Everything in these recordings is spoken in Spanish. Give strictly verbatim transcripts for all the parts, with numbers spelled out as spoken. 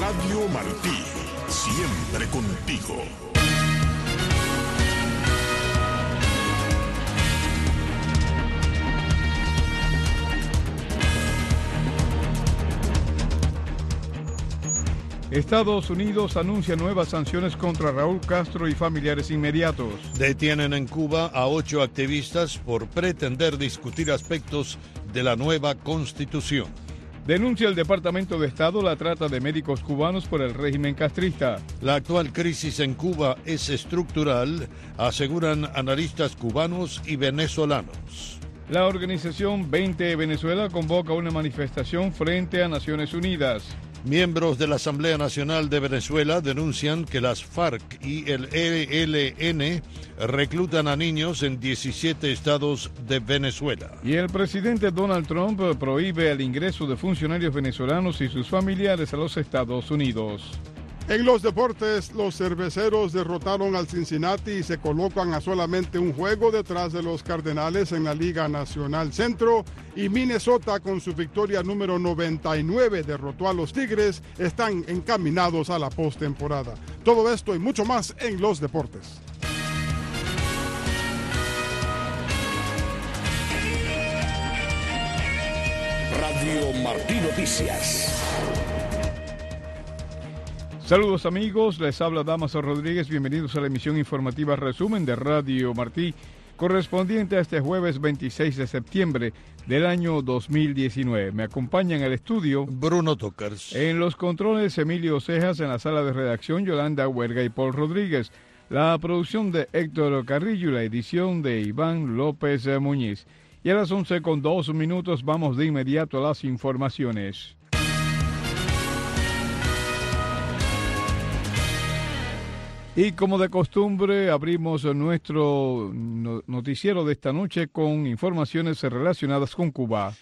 Radio Martí, siempre contigo. Estados Unidos anuncia nuevas sanciones contra Raúl Castro y familiares inmediatos. Detienen en Cuba a ocho activistas por pretender discutir aspectos de la nueva Constitución. Denuncia el Departamento de Estado la trata de médicos cubanos por el régimen castrista. La actual crisis en Cuba es estructural, aseguran analistas cubanos y venezolanos. La organización veinte Venezuela convoca una manifestación frente a Naciones Unidas. Miembros de la Asamblea Nacional de Venezuela denuncian que las FARC y el E L N reclutan a niños en diecisiete estados de Venezuela. Y el presidente Donald Trump prohíbe el ingreso de funcionarios venezolanos y sus familiares a los Estados Unidos. En los deportes, los cerveceros derrotaron al Cincinnati y se colocan a solamente un juego detrás de los Cardenales en la Liga Nacional Centro, y Minnesota, con su victoria número noventa y nueve, derrotó a los Tigres. Están encaminados a la postemporada. Todo esto y mucho más en los deportes. Radio Martí Noticias. Saludos amigos, les habla Damaso Rodríguez, bienvenidos a la emisión informativa resumen de Radio Martí, correspondiente a este jueves veintiséis de septiembre del año dos mil diecinueve. Me acompaña en el estudio Bruno Tokers. En los controles Emilio Cejas, en la sala de redacción Yolanda Huerga y Paul Rodríguez. La producción de Héctor Carrillo y la edición de Iván López Muñiz. Y a las once con dos minutos vamos de inmediato a las informaciones. Y como de costumbre, abrimos nuestro noticiero de esta noche con informaciones relacionadas con Cuba.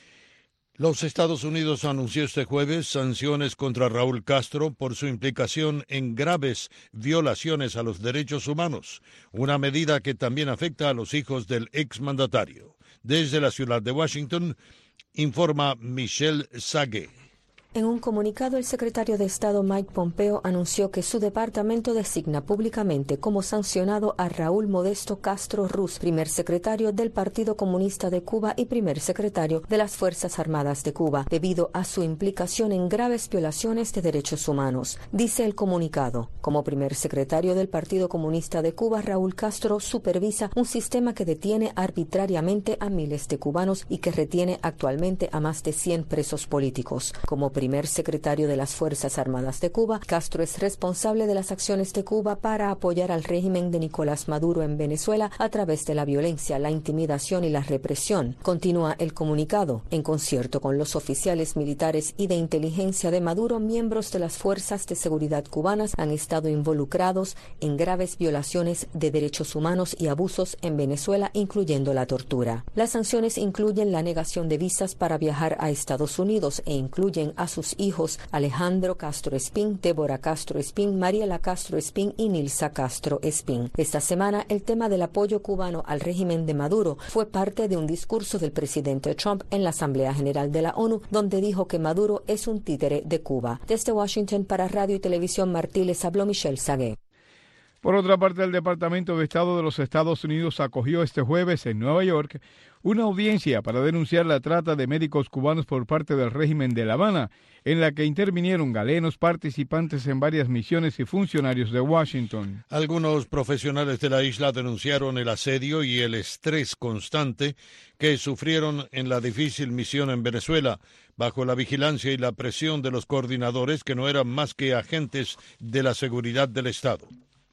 Los Estados Unidos anunció este jueves sanciones contra Raúl Castro por su implicación en graves violaciones a los derechos humanos, una medida que también afecta a los hijos del exmandatario. Desde la ciudad de Washington, informa Michelle Sagué. En un comunicado, el secretario de Estado Mike Pompeo anunció que su departamento designa públicamente como sancionado a Raúl Modesto Castro Ruz, primer secretario del Partido Comunista de Cuba y primer secretario de las Fuerzas Armadas de Cuba, debido a su implicación en graves violaciones de derechos humanos. Dice el comunicado: como primer secretario del Partido Comunista de Cuba, Raúl Castro supervisa un sistema que detiene arbitrariamente a miles de cubanos y que retiene actualmente a más de cien presos políticos. Como primer secretario de las Fuerzas Armadas de Cuba, Castro es responsable de las acciones de Cuba para apoyar al régimen de Nicolás Maduro en Venezuela a través de la violencia, la intimidación y la represión. Continúa el comunicado. En concierto con los oficiales militares y de inteligencia de Maduro, miembros de las fuerzas de seguridad cubanas han estado involucrados en graves violaciones de derechos humanos y abusos en Venezuela, incluyendo la tortura. Las sanciones incluyen la negación de visas para viajar a Estados Unidos e incluyen a sus hijos Alejandro Castro Espín, Débora Castro Espín, Mariela Castro Espín y Nilsa Castro Espín. Esta semana, el tema del apoyo cubano al régimen de Maduro fue parte de un discurso del presidente Trump en la Asamblea General de la ONU, donde dijo que Maduro es un títere de Cuba. Desde Washington para Radio y Televisión Martí les habló Michelle Sagué. Por otra parte, el Departamento de Estado de los Estados Unidos acogió este jueves en Nueva York una audiencia para denunciar la trata de médicos cubanos por parte del régimen de La Habana, en la que intervinieron galenos, participantes en varias misiones y funcionarios de Washington. Algunos profesionales de la isla denunciaron el asedio y el estrés constante que sufrieron en la difícil misión en Venezuela, bajo la vigilancia y la presión de los coordinadores, que no eran más que agentes de la seguridad del Estado.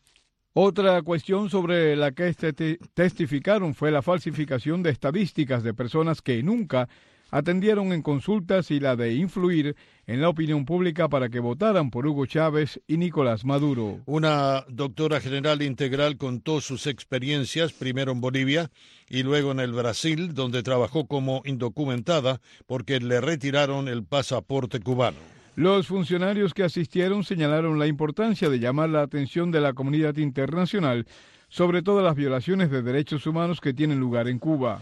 Otra cuestión sobre la que testificaron fue la falsificación de estadísticas de personas que nunca atendieron en consultas y la de influir en la opinión pública para que votaran por Hugo Chávez y Nicolás Maduro. Una doctora general integral contó sus experiencias, primero en Bolivia y luego en el Brasil, donde trabajó como indocumentada porque le retiraron el pasaporte cubano. Los funcionarios que asistieron señalaron la importancia de llamar la atención de la comunidad internacional sobre todas las violaciones de derechos humanos que tienen lugar en Cuba.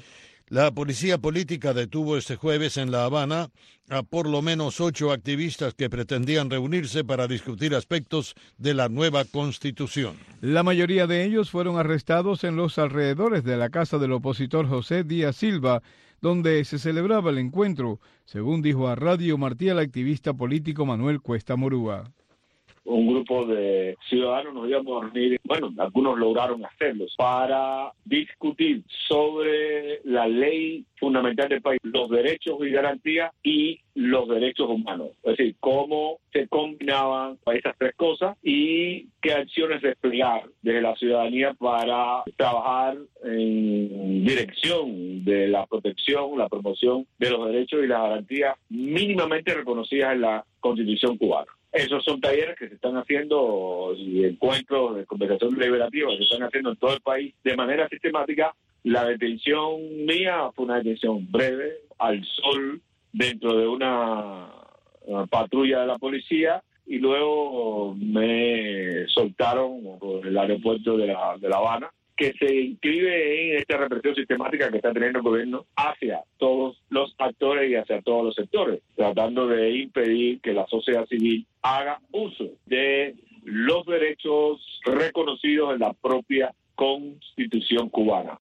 La policía política detuvo este jueves en La Habana a por lo menos ocho activistas que pretendían reunirse para discutir aspectos de la nueva Constitución. La mayoría de ellos fueron arrestados en los alrededores de la casa del opositor José Díaz Silva, donde se celebraba el encuentro, según dijo a Radio Martí el activista político Manuel Cuesta Morúa. Un grupo de ciudadanos nos íbamos a reunir, bueno, algunos lograron hacerlos, para discutir sobre la ley fundamental del país, los derechos y garantías y los derechos humanos. Es decir, cómo se combinaban esas tres cosas y qué acciones desplegar desde la ciudadanía para trabajar en dirección de la protección, la promoción de los derechos y las garantías mínimamente reconocidas en la Constitución cubana. Esos son talleres que se están haciendo y encuentros de conversación deliberativa que se están haciendo en todo el país de manera sistemática. La detención mía fue una detención breve, al sol, dentro de una, una patrulla de la policía, y luego me soltaron por el aeropuerto de La, de La Habana, que se inscribe en esta represión sistemática que está teniendo el gobierno hacia todos los actores y hacia todos los sectores, tratando de impedir que la sociedad civil haga uso de los derechos reconocidos en la propia Constitución cubana.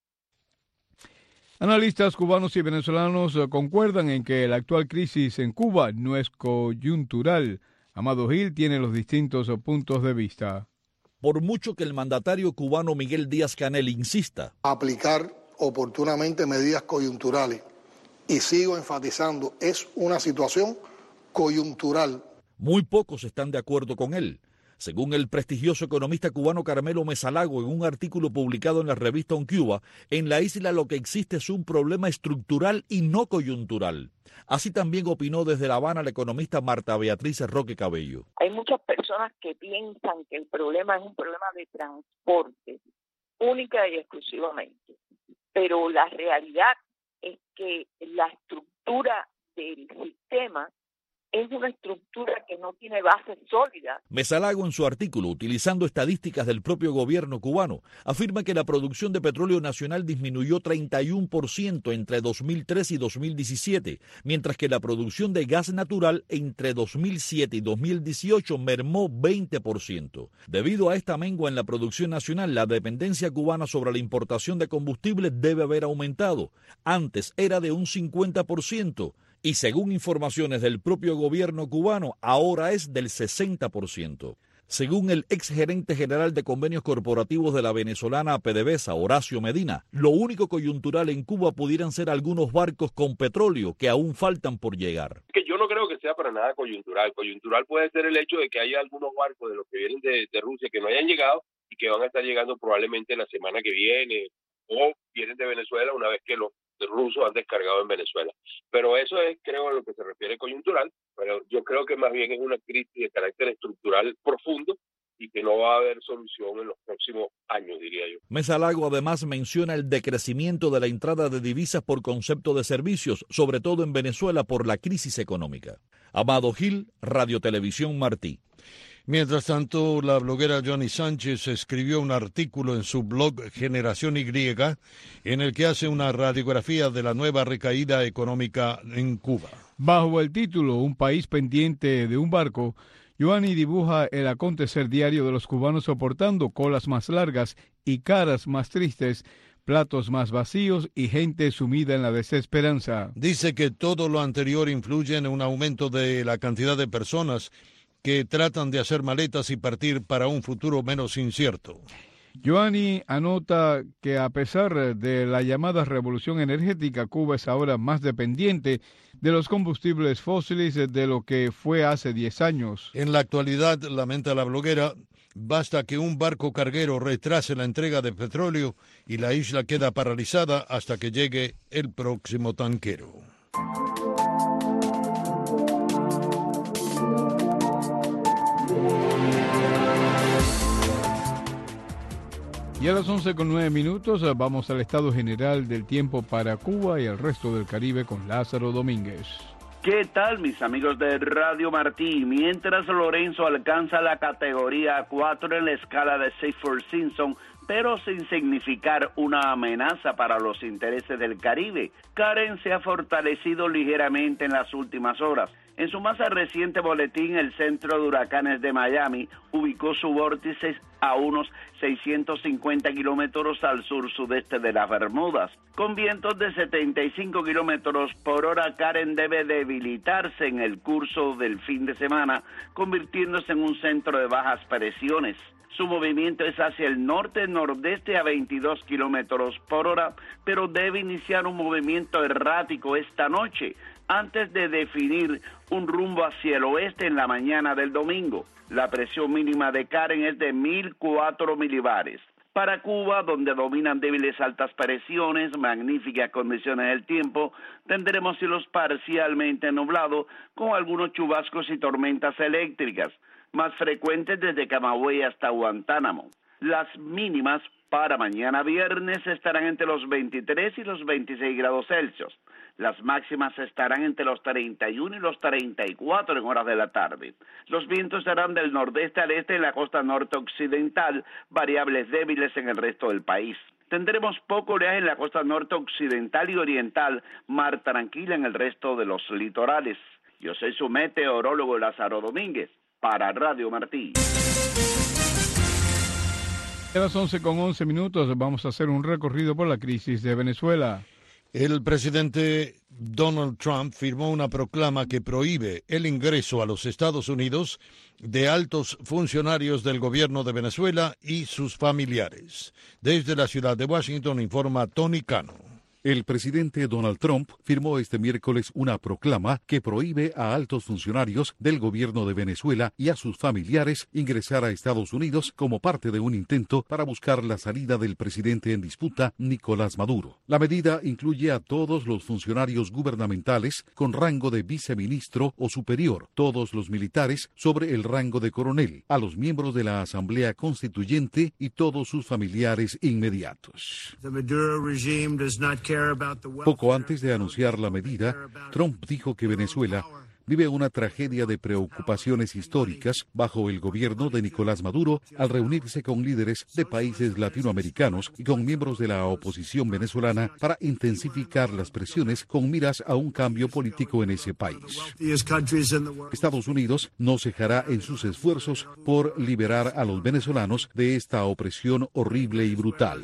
Analistas cubanos y venezolanos concuerdan en que la actual crisis en Cuba no es coyuntural. Amado Gil tiene los distintos puntos de vista. Por mucho que el mandatario cubano Miguel Díaz-Canel insista aplicar oportunamente medidas coyunturales, y sigo enfatizando, es una situación coyuntural. Muy pocos están de acuerdo con él. Según el prestigioso economista cubano Carmelo Mesalago en un artículo publicado en la revista On Cuba, en la isla lo que existe es un problema estructural y no coyuntural. Así también opinó desde La Habana la economista Marta Beatriz Roque Cabello. Hay muchas personas que piensan que el problema es un problema de transporte, única y exclusivamente. Pero la realidad es que la estructura del sistema es una estructura que no tiene base sólida. Mesalago, en su artículo, utilizando estadísticas del propio gobierno cubano, afirma que la producción de petróleo nacional disminuyó treinta y uno por ciento entre dos mil tres y dos mil diecisiete, mientras que la producción de gas natural entre dos mil siete y dos mil dieciocho mermó veinte por ciento. Debido a esta mengua en la producción nacional, la dependencia cubana sobre la importación de combustibles debe haber aumentado. Antes era de un cincuenta por ciento. Y según informaciones del propio gobierno cubano, ahora es del sesenta por ciento. Según el exgerente general de convenios corporativos de la venezolana PDVSA, Horacio Medina, lo único coyuntural en Cuba pudieran ser algunos barcos con petróleo que aún faltan por llegar. Que yo no creo que sea para nada coyuntural. Coyuntural puede ser el hecho de que haya algunos barcos de los que vienen de, de Rusia que no hayan llegado y que van a estar llegando probablemente la semana que viene, o vienen de Venezuela una vez que los rusos han descargado en Venezuela. Pero eso es, creo, a lo que se refiere coyuntural, pero yo creo que más bien es una crisis de carácter estructural profundo y que no va a haber solución en los próximos años, diría yo. Mesalago además menciona el decrecimiento de la entrada de divisas por concepto de servicios, sobre todo en Venezuela por la crisis económica. Amado Gil, Radio Televisión Martí. Mientras tanto, la bloguera Johnny Sánchez escribió un artículo en su blog Generación Y, en el que hace una radiografía de la nueva recaída económica en Cuba. Bajo el título Un país pendiente de un barco, Johnny dibuja el acontecer diario de los cubanos soportando colas más largas y caras más tristes, platos más vacíos y gente sumida en la desesperanza. Dice que todo lo anterior influye en un aumento de la cantidad de personas que tratan de hacer maletas y partir para un futuro menos incierto. Johnny anota que a pesar de la llamada revolución energética, Cuba es ahora más dependiente de los combustibles fósiles de lo que fue hace diez años. En la actualidad, lamenta la bloguera, basta que un barco carguero retrase la entrega de petróleo y la isla queda paralizada hasta que llegue el próximo tanquero. Y a las once con nueve minutos vamos al estado general del tiempo para Cuba y el resto del Caribe con Lázaro Domínguez. ¿Qué tal, mis amigos de Radio Martí? Mientras Lorenzo alcanza la categoría cuatro en la escala de Saffir-Simpson pero sin significar una amenaza para los intereses del Caribe. Karen se ha fortalecido ligeramente en las últimas horas. En su más reciente boletín, el Centro de Huracanes de Miami ubicó su vórtice a unos seiscientos cincuenta kilómetros al sur-sudeste de las Bermudas. Con vientos de setenta y cinco kilómetros por hora, Karen debe debilitarse en el curso del fin de semana, convirtiéndose en un centro de bajas presiones. Su movimiento es hacia el norte-nordeste a veintidós kilómetros por hora, pero debe iniciar un movimiento errático esta noche, antes de definir un rumbo hacia el oeste en la mañana del domingo. La presión mínima de Karen es de mil cuatro milibares. Para Cuba, donde dominan débiles altas presiones, magníficas condiciones del tiempo, tendremos cielos parcialmente nublados con algunos chubascos y tormentas eléctricas, más frecuentes desde Camagüey hasta Guantánamo. Las mínimas para mañana viernes estarán entre los veintitrés y los veintiséis grados Celsius. Las máximas estarán entre los treinta y uno y los treinta y cuatro en horas de la tarde. Los vientos serán del nordeste al este en la costa norte occidental, variables débiles en el resto del país. Tendremos poco oleaje en la costa norte occidental y oriental, mar tranquila en el resto de los litorales. Yo soy su meteorólogo Lázaro Domínguez, para Radio Martí. A las once con once minutos vamos a hacer un recorrido por la crisis de Venezuela. El presidente Donald Trump firmó una proclama que prohíbe el ingreso a los Estados Unidos de altos funcionarios del gobierno de Venezuela y sus familiares. Desde la ciudad de Washington informa Tony Cano. El presidente Donald Trump firmó este miércoles una proclama que prohíbe a altos funcionarios del gobierno de Venezuela y a sus familiares ingresar a Estados Unidos como parte de un intento para buscar la salida del presidente en disputa, Nicolás Maduro. La medida incluye a todos los funcionarios gubernamentales con rango de viceministro o superior, todos los militares sobre el rango de coronel, a los miembros de la Asamblea Constituyente y todos sus familiares inmediatos. Poco antes de anunciar la medida, Trump dijo que Venezuela vive una tragedia de preocupaciones históricas bajo el gobierno de Nicolás Maduro al reunirse con líderes de países latinoamericanos y con miembros de la oposición venezolana para intensificar las presiones con miras a un cambio político en ese país. Estados Unidos no cejará en sus esfuerzos por liberar a los venezolanos de esta opresión horrible y brutal.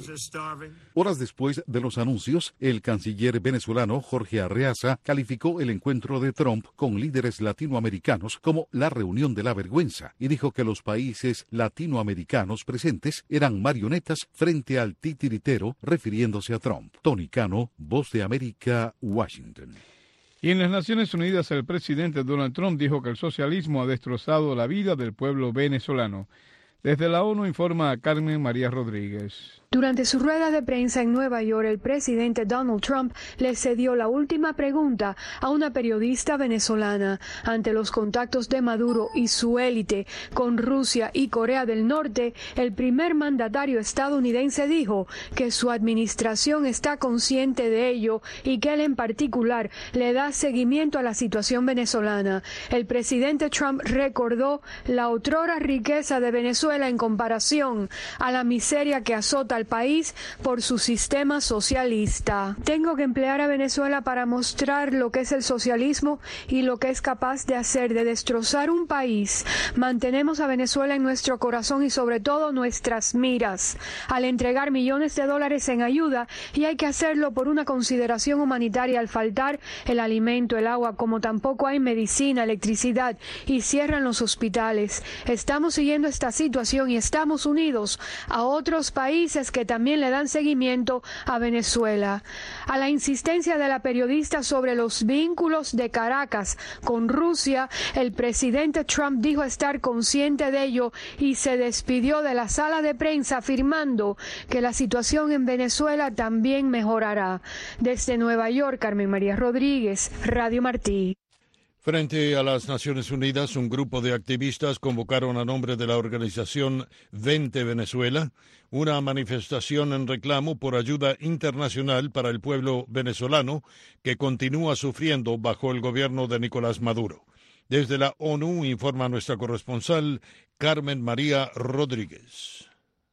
Horas después de los anuncios, el canciller venezolano Jorge Arreaza calificó el encuentro de Trump con líderes latinoamericanos como la reunión de la vergüenza y dijo que los países latinoamericanos presentes eran marionetas frente al titiritero, refiriéndose a Trump. Tony Cano, Voz de América, Washington. Y en las Naciones Unidas, el presidente Donald Trump dijo que el socialismo ha destrozado la vida del pueblo venezolano. Desde la ONU informa a Carmen María Rodríguez. Durante su rueda de prensa en Nueva York, el presidente Donald Trump le cedió la última pregunta a una periodista venezolana ante los contactos de Maduro y su élite con Rusia y Corea del Norte. El primer mandatario estadounidense dijo que su administración está consciente de ello y que él en particular le da seguimiento a la situación venezolana. El presidente Trump recordó la otrora riqueza de Venezuela en comparación a la miseria que azota al país por su sistema socialista. Tengo que emplear a Venezuela para mostrar lo que es el socialismo y lo que es capaz de hacer, de destrozar un país. Mantenemos a Venezuela en nuestro corazón y sobre todo nuestras miras al entregar millones de dólares en ayuda, y hay que hacerlo por una consideración humanitaria al faltar el alimento, el agua, como tampoco hay medicina, electricidad y cierran los hospitales. Estamos siguiendo esta situación y estamos unidos a otros países que también le dan seguimiento a Venezuela. A la insistencia de la periodista sobre los vínculos de Caracas con Rusia, el presidente Trump dijo estar consciente de ello y se despidió de la sala de prensa afirmando que la situación en Venezuela también mejorará. Desde Nueva York, Carmen María Rodríguez, Radio Martí. Frente a las Naciones Unidas, un grupo de activistas convocaron a nombre de la organización Vente Venezuela una manifestación en reclamo por ayuda internacional para el pueblo venezolano que continúa sufriendo bajo el gobierno de Nicolás Maduro. Desde la ONU informa nuestra corresponsal Carmen María Rodríguez.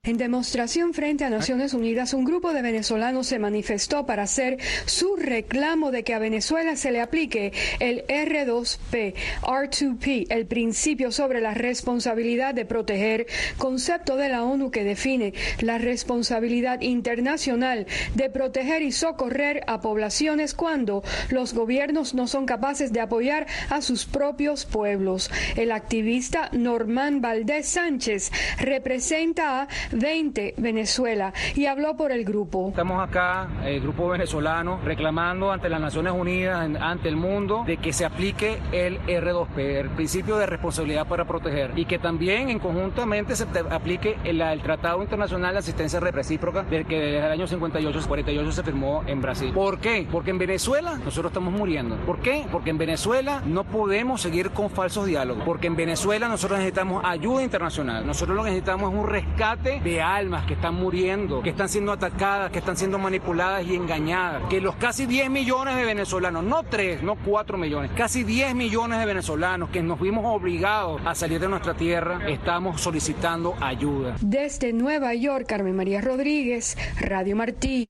En demostración frente a Naciones Unidas, un grupo de venezolanos se manifestó para hacer su reclamo de que a Venezuela se le aplique el R dos P, R dos P, el principio sobre la responsabilidad de proteger, concepto de la ONU que define la responsabilidad internacional de proteger y socorrer a poblaciones cuando los gobiernos no son capaces de apoyar a sus propios pueblos. El activista Normán Valdés Sánchez representa a veinte Venezuela y habló por el grupo. Estamos acá, el grupo venezolano, reclamando ante las Naciones Unidas, ante el mundo, de que se aplique el R dos P, el principio de responsabilidad para proteger, y que también en conjuntamente se aplique el, el Tratado Internacional de Asistencia Recíproca, del que desde el año cincuenta y ocho cuarenta y ocho se firmó en Brasil. ¿Por qué? Porque en Venezuela nosotros estamos muriendo. ¿Por qué? Porque en Venezuela no podemos seguir con falsos diálogos, porque en Venezuela nosotros necesitamos ayuda internacional, nosotros lo que necesitamos es un rescate de almas que están muriendo, que están siendo atacadas, que están siendo manipuladas y engañadas, que los casi diez millones de venezolanos, no tres, no cuatro millones, casi diez millones de venezolanos que nos vimos obligados a salir de nuestra tierra, estamos solicitando ayuda. Desde Nueva York, Carmen María Rodríguez, Radio Martí.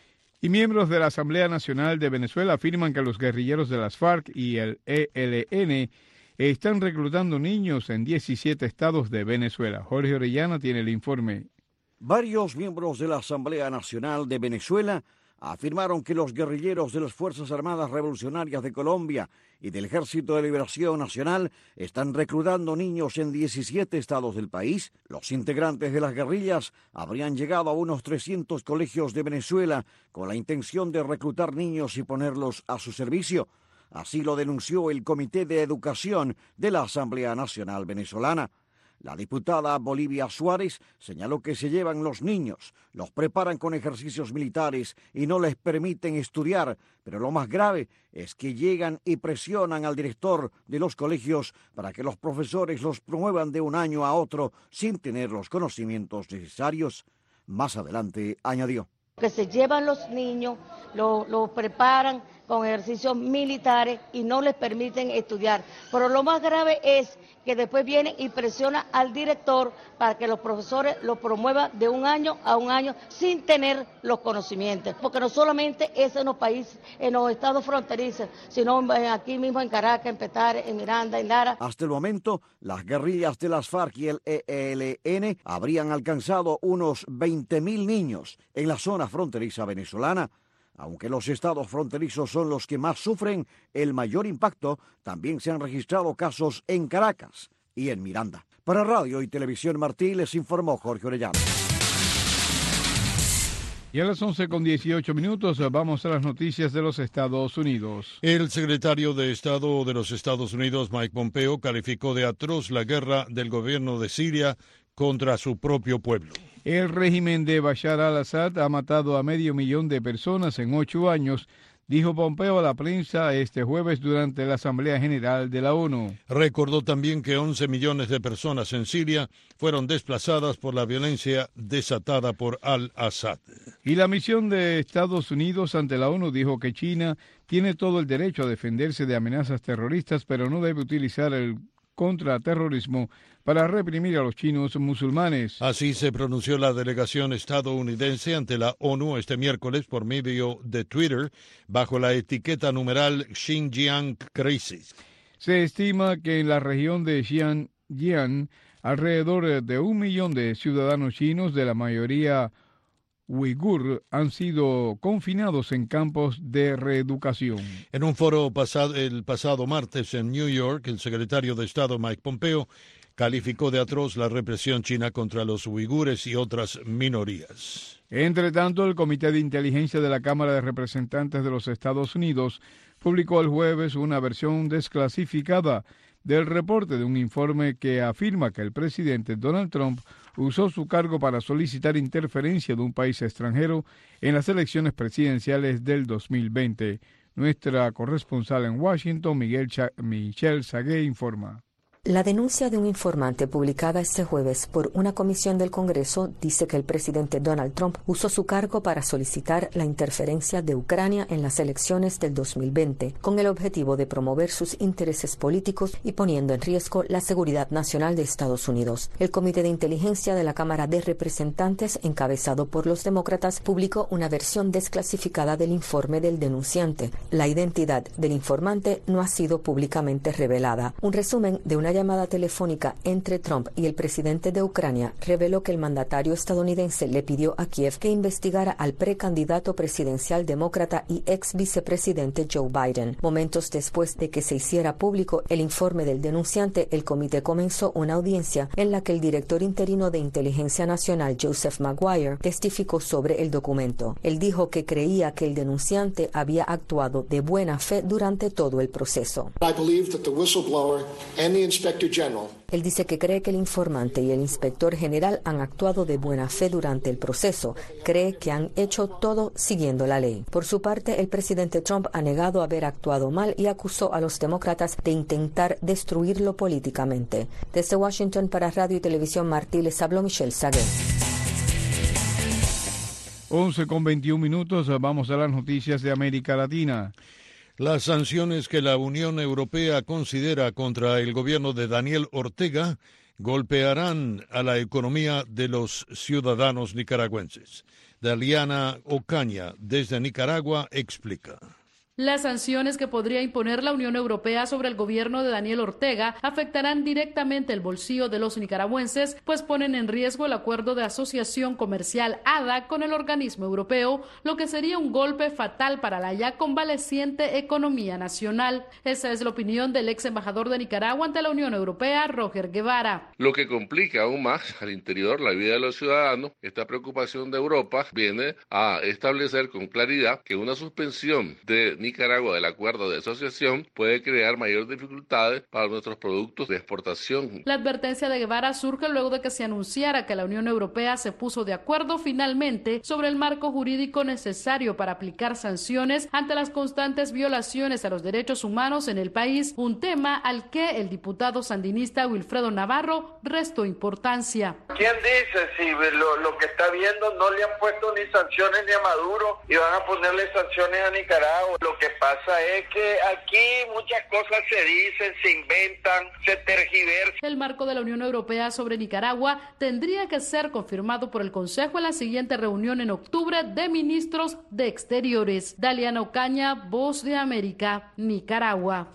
Y miembros de la Asamblea Nacional de Venezuela afirman que los guerrilleros de las FARC y el E L N están reclutando niños en diecisiete estados de Venezuela. Jorge Orellana tiene el informe. Varios miembros de la Asamblea Nacional de Venezuela afirmaron que los guerrilleros de las Fuerzas Armadas Revolucionarias de Colombia y del Ejército de Liberación Nacional están reclutando niños en diecisiete estados del país. Los integrantes de las guerrillas habrían llegado a unos trescientos colegios de Venezuela con la intención de reclutar niños y ponerlos a su servicio. Así lo denunció el Comité de Educación de la Asamblea Nacional Venezolana. La diputada Bolivia Suárez señaló que se llevan los niños, los preparan con ejercicios militares y no les permiten estudiar, pero lo más grave es que llegan y presionan al director de los colegios para que los profesores los promuevan de un año a otro sin tener los conocimientos necesarios. Más adelante añadió. Que se llevan los niños, los lo preparan con ejercicios militares y no les permiten estudiar. Pero lo más grave es que después vienen y presionan al director para que los profesores lo promuevan de un año a un año sin tener los conocimientos. Porque no solamente es en los países, en los estados fronterizos, sino aquí mismo en Caracas, en Petare, en Miranda, en Lara. Hasta el momento, las guerrillas de las FARC y el E L N habrían alcanzado unos veinte mil niños en la zona fronteriza venezolana. Aunque los estados fronterizos son los que más sufren el mayor impacto, también se han registrado casos en Caracas y en Miranda. Para Radio y Televisión Martí les informó Jorge Orellana. Y a las once con dieciocho minutos vamos a las noticias de los Estados Unidos. El secretario de Estado de los Estados Unidos, Mike Pompeo, calificó de atroz la guerra del gobierno de Siria contra su propio pueblo. El régimen de Bashar al-Assad ha matado a medio millón de personas en ocho años, dijo Pompeo a la prensa este jueves durante la Asamblea General de la ONU. Recordó también que once millones de personas en Siria fueron desplazadas por la violencia desatada por al-Assad. Y la misión de Estados Unidos ante la ONU dijo que China tiene todo el derecho a defenderse de amenazas terroristas, pero no debe utilizar el contraterrorismo para reprimir a los chinos musulmanes. Así se pronunció la delegación estadounidense ante la ONU este miércoles por medio de Twitter, bajo la etiqueta numeral Xinjiang Crisis. Se estima que en la región de Xinjiang, alrededor de un millón de ciudadanos chinos, de la mayoría uigur, han sido confinados en campos de reeducación. En un foro pasado, el pasado martes en New York, el secretario de Estado Mike Pompeo calificó de atroz la represión china contra los uigures y otras minorías. Entre tanto, el Comité de Inteligencia de la Cámara de Representantes de los Estados Unidos publicó el jueves una versión desclasificada del reporte de un informe que afirma que el presidente Donald Trump usó su cargo para solicitar interferencia de un país extranjero en las elecciones presidenciales del dos mil veinte. Nuestra corresponsal en Washington, Miguel Cha- Michelle Sagué, informa. La denuncia de un informante publicada este jueves por una comisión del Congreso dice que el presidente Donald Trump usó su cargo para solicitar la interferencia de Ucrania en las elecciones del dos mil veinte, con el objetivo de promover sus intereses políticos y poniendo en riesgo la seguridad nacional de Estados Unidos. El Comité de Inteligencia de la Cámara de Representantes, encabezado por los demócratas, publicó una versión desclasificada del informe del denunciante. La identidad del informante no ha sido públicamente revelada. Un resumen de una llamada telefónica entre Trump y el presidente de Ucrania reveló que el mandatario estadounidense le pidió a Kiev que investigara al precandidato presidencial demócrata y ex vicepresidente Joe Biden. Momentos después de que se hiciera público el informe del denunciante, el comité comenzó una audiencia en la que el director interino de Inteligencia Nacional, Joseph Maguire, testificó sobre el documento. Él dijo que creía que el denunciante había actuado de buena fe durante todo el proceso. I believe that the whistleblower and the inspector general Él dice que cree que el informante y el inspector general han actuado de buena fe durante el proceso. Cree que han hecho todo siguiendo la ley. Por su parte, el presidente Trump ha negado haber actuado mal y acusó a los demócratas de intentar destruirlo políticamente. Desde Washington para Radio y Televisión Martí les habló Michelle Sagué. once con veintiún minutos, vamos a las noticias de América Latina. Las sanciones que la Unión Europea considera contra el gobierno de Daniel Ortega golpearán a la economía de los ciudadanos nicaragüenses. Daliana Ocaña, desde Nicaragua, explica. Las sanciones que podría imponer la Unión Europea sobre el gobierno de Daniel Ortega afectarán directamente el bolsillo de los nicaragüenses, pues ponen en riesgo el acuerdo de asociación comercial A D A con el organismo europeo, lo que sería un golpe fatal para la ya convaleciente economía nacional. Esa es la opinión del ex embajador de Nicaragua ante la Unión Europea, Roger Guevara. Lo que complica aún más al interior la vida de los ciudadanos, esta preocupación de Europa viene a establecer con claridad que una suspensión de Nicaragua del acuerdo de asociación puede crear mayores dificultades para nuestros productos de exportación. La advertencia de Guevara surge luego de que se anunciara que la Unión Europea se puso de acuerdo finalmente sobre el marco jurídico necesario para aplicar sanciones ante las constantes violaciones a los derechos humanos en el país, un tema al que el diputado sandinista Wilfredo Navarro restó importancia. ¿Quién dice si lo, lo que está viendo no le han puesto ni sanciones ni a Maduro y van a ponerle sanciones a Nicaragua? Lo que pasa es que aquí muchas cosas se dicen, se inventan, se tergiversan. El marco de la Unión Europea sobre Nicaragua tendría que ser confirmado por el Consejo en la siguiente reunión en octubre de ministros de Exteriores. Daliana Ocaña, Voz de América, Nicaragua.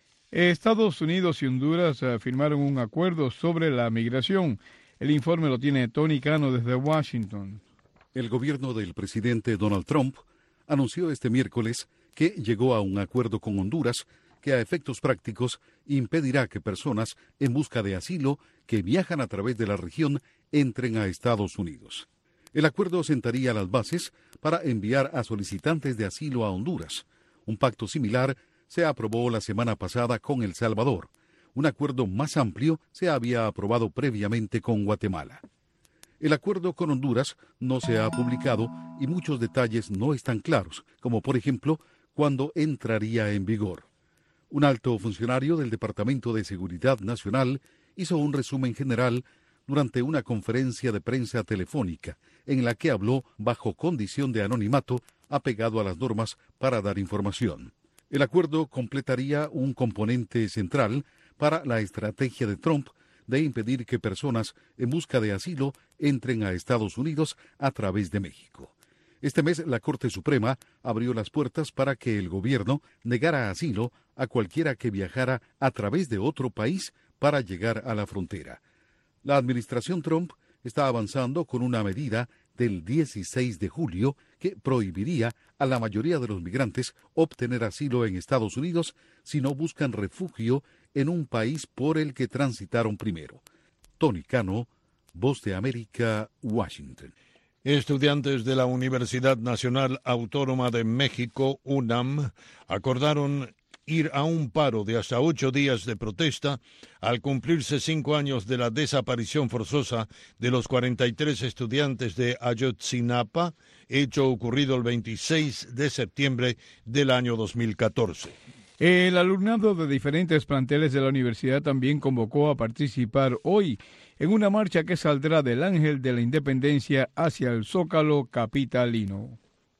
Estados Unidos y Honduras uh, firmaron un acuerdo sobre la migración. El informe lo tiene Tony Cano desde Washington. El gobierno del presidente Donald Trump anunció este miércoles que llegó a un acuerdo con Honduras que a efectos prácticos impedirá que personas en busca de asilo que viajan a través de la región entren a Estados Unidos. El acuerdo sentaría las bases para enviar a solicitantes de asilo a Honduras. Un pacto similar se aprobó la semana pasada con El Salvador. Un acuerdo más amplio se había aprobado previamente con Guatemala. El acuerdo con Honduras no se ha publicado y muchos detalles no están claros, como por ejemplo, cuándo entraría en vigor. Un alto funcionario del Departamento de Seguridad Nacional hizo un resumen general durante una conferencia de prensa telefónica en la que habló bajo condición de anonimato apegado a las normas para dar información. El acuerdo completaría un componente central para la estrategia de Trump de impedir que personas en busca de asilo entren a Estados Unidos a través de México. Este mes, la Corte Suprema abrió las puertas para que el gobierno negara asilo a cualquiera que viajara a través de otro país para llegar a la frontera. La administración Trump está avanzando con una medida del dieciséis de julio que prohibiría a la mayoría de los migrantes obtener asilo en Estados Unidos si no buscan refugio en un país por el que transitaron primero. Tony Cano, Voz de América, Washington. Estudiantes de la Universidad Nacional Autónoma de México, UNAM, acordaron ir a un paro de hasta ocho días de protesta al cumplirse cinco años de la desaparición forzosa de los cuarenta y tres estudiantes de Ayotzinapa, hecho ocurrido el veintiséis de septiembre del año dos mil catorce. El alumnado de diferentes planteles de la universidad también convocó a participar hoy en una marcha que saldrá del Ángel de la Independencia hacia el Zócalo capitalino.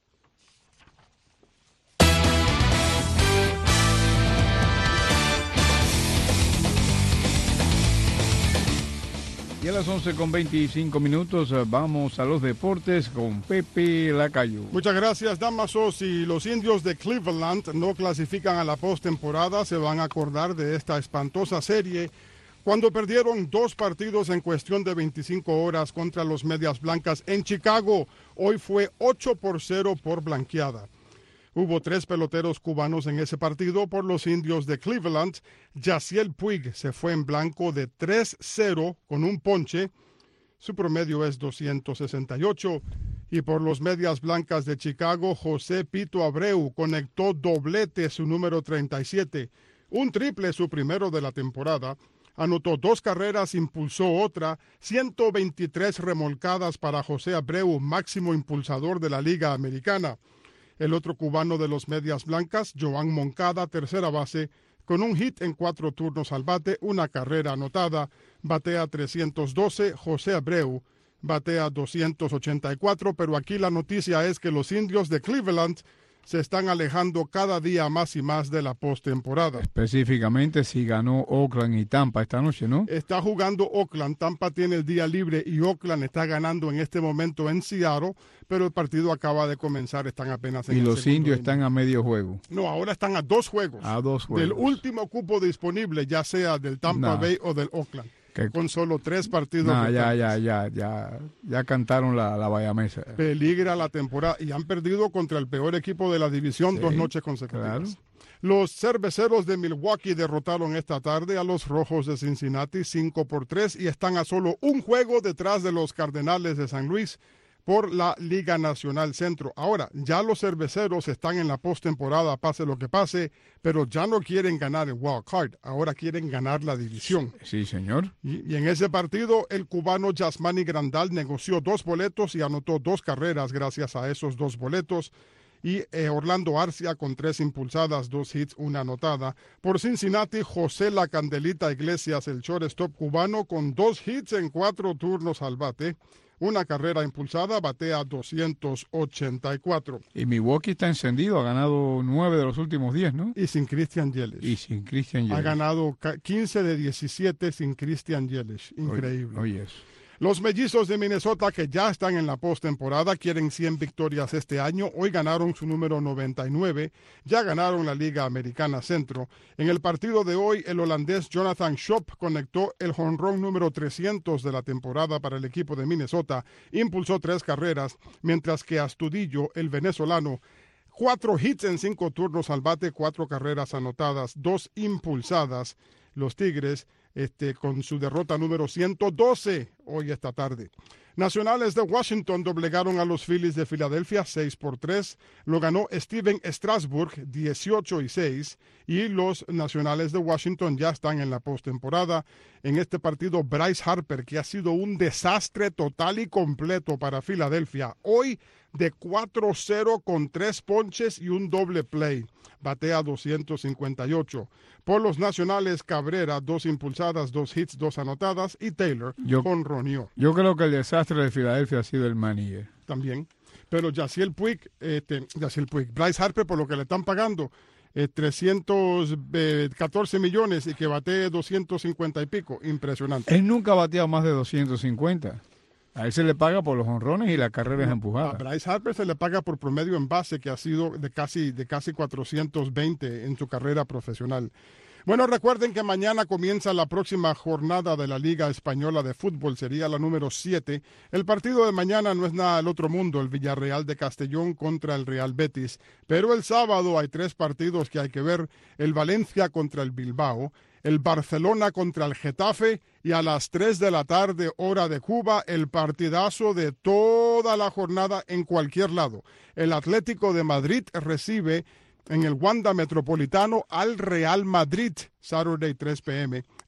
Y a las once con veinticinco minutos vamos a los deportes con Pepe Lacayo. Muchas gracias, Damaso. Si los indios de Cleveland no clasifican a la postemporada, se van a acordar de esta espantosa serie cuando perdieron dos partidos en cuestión de veinticinco horas contra los Medias Blancas en Chicago. Hoy fue ocho por cero por blanqueada. Hubo tres peloteros cubanos en ese partido por los indios de Cleveland. Yasiel Puig se fue en blanco de tres cero con un ponche. Su promedio es doscientos sesenta y ocho. Y por los Medias Blancas de Chicago, José Pito Abreu conectó doblete, su número treinta y siete. Un triple, su primero de la temporada. Anotó dos carreras, impulsó otra. ciento veintitrés remolcadas para José Abreu, máximo impulsador de la Liga Americana. El otro cubano de los Medias Blancas, Joan Moncada, tercera base, con un hit en cuatro turnos al bate, una carrera anotada, batea trescientos doce, José Abreu batea doscientos ochenta y cuatro, pero aquí la noticia es que los indios de Cleveland se están alejando cada día más y más de la postemporada. Específicamente si ganó Oakland y Tampa esta noche, ¿no? Está jugando Oakland, Tampa tiene el día libre y Oakland está ganando en este momento en Seattle, pero el partido acaba de comenzar, están apenas en y el los segundo indios inning. están a medio juego. No, ahora están a dos juegos. A dos juegos. Del último cupo disponible, ya sea del Tampa No. Bay o del Oakland. Que- Con solo tres partidos. No, ya, restantes. ya, ya, ya, ya cantaron la, la bayamesa. Peligra la temporada y han perdido contra el peor equipo de la división Sí, dos noches consecutivas. claro. Los cerveceros de Milwaukee derrotaron esta tarde a los Rojos de Cincinnati cinco por tres y están a solo un juego detrás de los Cardenales de San Luis por la Liga Nacional Centro. Ahora, ya los cerveceros están en la postemporada, pase lo que pase, pero ya no quieren ganar el wild card, ahora quieren ganar la división. Sí, señor. Y, y en ese partido, el cubano Yasmani Grandal negoció dos boletos y anotó dos carreras gracias a esos dos boletos. Y eh, Orlando Arcia con tres impulsadas, dos hits, una anotada. Por Cincinnati, José La Candelita Iglesias, el shortstop cubano, con dos hits en cuatro turnos al bate. Una carrera impulsada, batea doscientos ochenta y cuatro. Y Milwaukee está encendido, ha ganado nueve de los últimos diez, ¿no? Y sin Christian Yelich. Y sin Christian Yelich. Ha ganado ca- quince de diecisiete sin Christian Yelich. Increíble. Oye, eso. Los Mellizos de Minnesota, que ya están en la postemporada, quieren cien victorias este año. Hoy ganaron su número noventa y nueve. Ya ganaron la Liga Americana Centro. En el partido de hoy, el holandés Jonathan Schoop conectó el jonrón número trescientos de la temporada para el equipo de Minnesota. Impulsó tres carreras, mientras que Astudillo, el venezolano, cuatro hits en cinco turnos al bate, cuatro carreras anotadas, dos impulsadas. Los Tigres este, con su derrota número ciento doce hoy esta tarde. Nacionales de Washington doblegaron a los Phillies de Filadelfia seis por tres. Lo ganó Steven Strasburg dieciocho y seis. Y los Nacionales de Washington ya están en la postemporada. En este partido, Bryce Harper, que ha sido un desastre total y completo para Filadelfia. Hoy de cuatro cero con tres ponches y un doble play. Batea doscientos cincuenta y ocho. Por los Nacionales, Cabrera, dos impulsadas, dos hits, dos anotadas. Y Taylor Yo- jonroneó. Yo creo que el desastre de Filadelfia ha sido el manager. También. Pero Yasiel Puig, este, Yasiel Puig, Bryce Harper, por lo que le están pagando, eh, trescientos catorce millones y que batee doscientos cincuenta y pico. Impresionante. Él nunca ha bateado más de doscientos cincuenta. A él se le paga por los honrones y las carreras A empujadas. Bryce Harper se le paga por promedio en base, que ha sido de casi, de casi cuatrocientos veinte en su carrera profesional. Bueno, recuerden que mañana comienza la próxima jornada de la Liga Española de Fútbol, sería la número siete. El partido de mañana no es nada del otro mundo, el Villarreal de Castellón contra el Real Betis. Pero el sábado hay tres partidos que hay que ver, el Valencia contra el Bilbao, el Barcelona contra el Getafe y a las tres de la tarde, hora de Cuba, el partidazo de toda la jornada en cualquier lado. El Atlético de Madrid recibe en el Wanda Metropolitano al Real Madrid, Saturday tres p m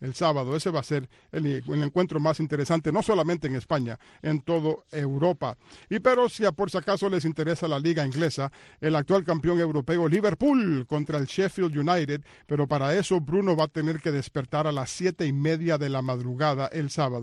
el sábado. Ese va a ser el, el encuentro más interesante, no solamente en España, en toda Europa. Y pero si a por si acaso les interesa la liga inglesa, el actual campeón europeo Liverpool contra el Sheffield United, pero para eso Bruno va a tener que despertar a las siete y media de la madrugada el sábado.